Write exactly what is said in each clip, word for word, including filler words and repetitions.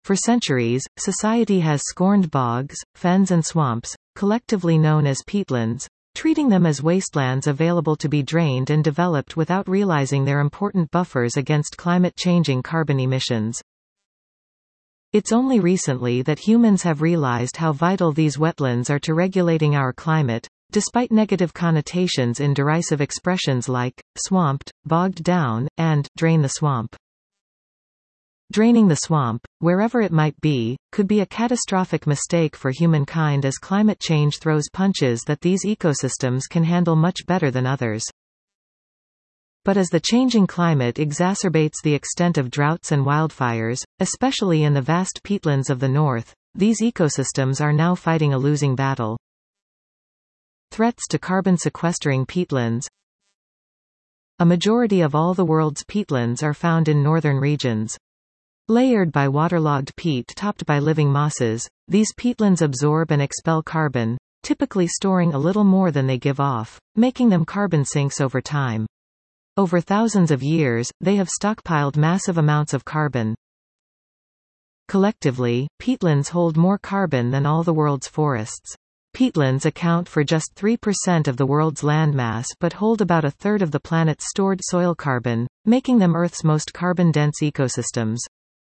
For centuries, society has scorned bogs, fens and swamps, collectively known as peatlands, treating them as wastelands available to be drained and developed without realizing their important buffers against climate-changing carbon emissions. It's only recently that humans have realized how vital these wetlands are to regulating our climate, despite negative connotations in derisive expressions like, swamped, bogged down, and, drain the swamp. Draining the swamp, wherever it might be, could be a catastrophic mistake for humankind as climate change throws punches that these ecosystems can handle much better than others. But as the changing climate exacerbates the extent of droughts and wildfires, especially in the vast peatlands of the north, these ecosystems are now fighting a losing battle. Threats to carbon-sequestering peatlands. A majority of all the world's peatlands are found in northern regions. Layered by waterlogged peat topped by living mosses, these peatlands absorb and expel carbon, typically storing a little more than they give off, making them carbon sinks over time. Over thousands of years, they have stockpiled massive amounts of carbon. Collectively, peatlands hold more carbon than all the world's forests. Peatlands account for just three percent of the world's landmass but hold about a third of the planet's stored soil carbon, making them Earth's most carbon-dense ecosystems.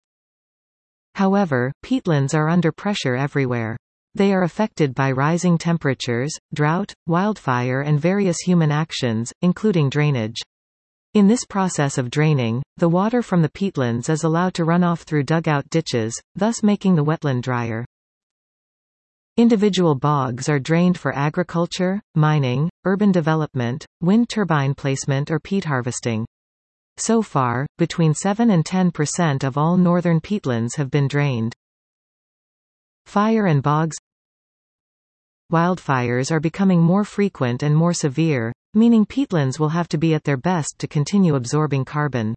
However, peatlands are under pressure everywhere. They are affected by rising temperatures, drought, wildfire and various human actions, including drainage. In this process of draining, the water from the peatlands is allowed to run off through dugout ditches, thus making the wetland drier. Individual bogs are drained for agriculture, mining, urban development, wind turbine placement or peat harvesting. So far, between seven and ten percent of all northern peatlands have been drained. Fire and bogs. Wildfires are becoming more frequent and more severe, meaning peatlands will have to be at their best to continue absorbing carbon.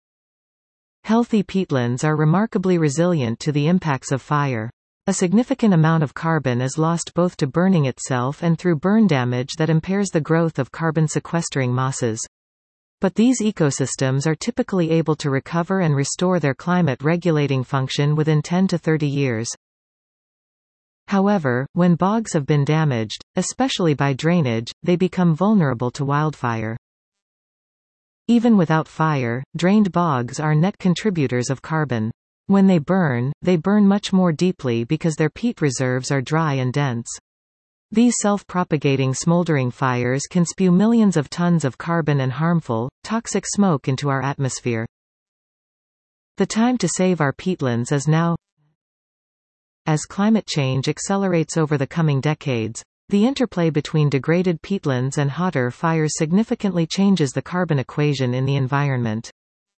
Healthy peatlands are remarkably resilient to the impacts of fire. A significant amount of carbon is lost both to burning itself and through burn damage that impairs the growth of carbon-sequestering mosses. But these ecosystems are typically able to recover and restore their climate-regulating function within ten to thirty years. However, when bogs have been damaged, especially by drainage, they become vulnerable to wildfire. Even without fire, drained bogs are net contributors of carbon. When they burn, they burn much more deeply because their peat reserves are dry and dense. These self-propagating smoldering fires can spew millions of tons of carbon and harmful, toxic smoke into our atmosphere. The time to save our peatlands is now. As climate change accelerates over the coming decades, the interplay between degraded peatlands and hotter fires significantly changes the carbon equation in the environment.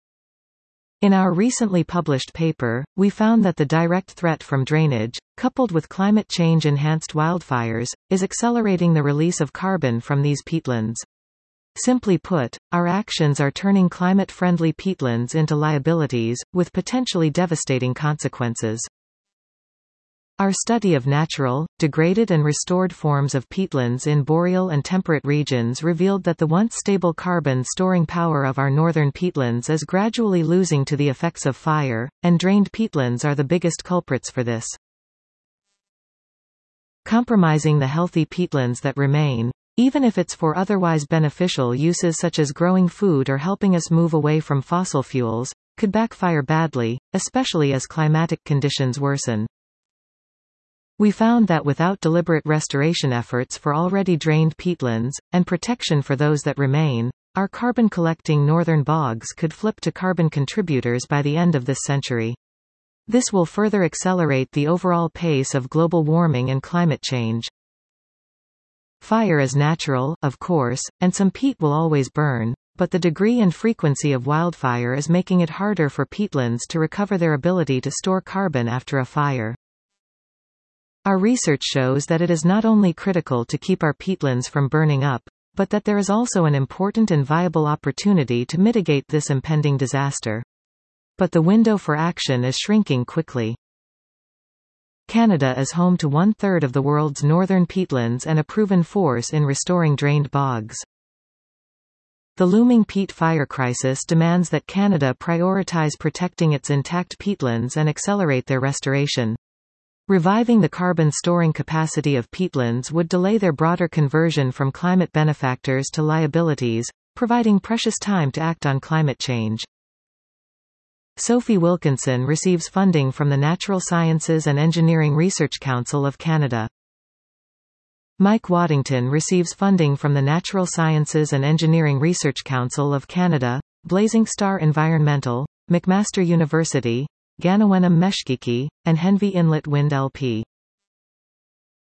In our recently published paper, we found that the direct threat from drainage, coupled with climate change-enhanced wildfires, is accelerating the release of carbon from these peatlands. Simply put, our actions are turning climate-friendly peatlands into liabilities, with potentially devastating consequences. Our study of natural, degraded and restored forms of peatlands in boreal and temperate regions revealed that the once stable carbon-storing power of our northern peatlands is gradually losing to the effects of fire, and drained peatlands are the biggest culprits for this. Compromising the healthy peatlands that remain, even if it's for otherwise beneficial uses such as growing food or helping us move away from fossil fuels, could backfire badly, especially as climatic conditions worsen. We found that without deliberate restoration efforts for already drained peatlands, and protection for those that remain, our carbon-collecting northern bogs could flip to carbon contributors by the end of this century. This will further accelerate the overall pace of global warming and climate change. Fire is natural, of course, and some peat will always burn, but the degree and frequency of wildfire is making it harder for peatlands to recover their ability to store carbon after a fire. Our research shows that it is not only critical to keep our peatlands from burning up, but that there is also an important and viable opportunity to mitigate this impending disaster. But the window for action is shrinking quickly. Canada is home to one-third of the world's northern peatlands and a proven force in restoring drained bogs. The looming peat fire crisis demands that Canada prioritize protecting its intact peatlands and accelerate their restoration. Reviving the carbon storing capacity of peatlands would delay their broader conversion from climate benefactors to liabilities, providing precious time to act on climate change. Sophie Wilkinson receives funding from the Natural Sciences and Engineering Research Council of Canada. Mike Waddington receives funding from the Natural Sciences and Engineering Research Council of Canada, Blazing Star Environmental, McMaster University, Ganawenham Meshkiki, and Henvey Inlet Wind L P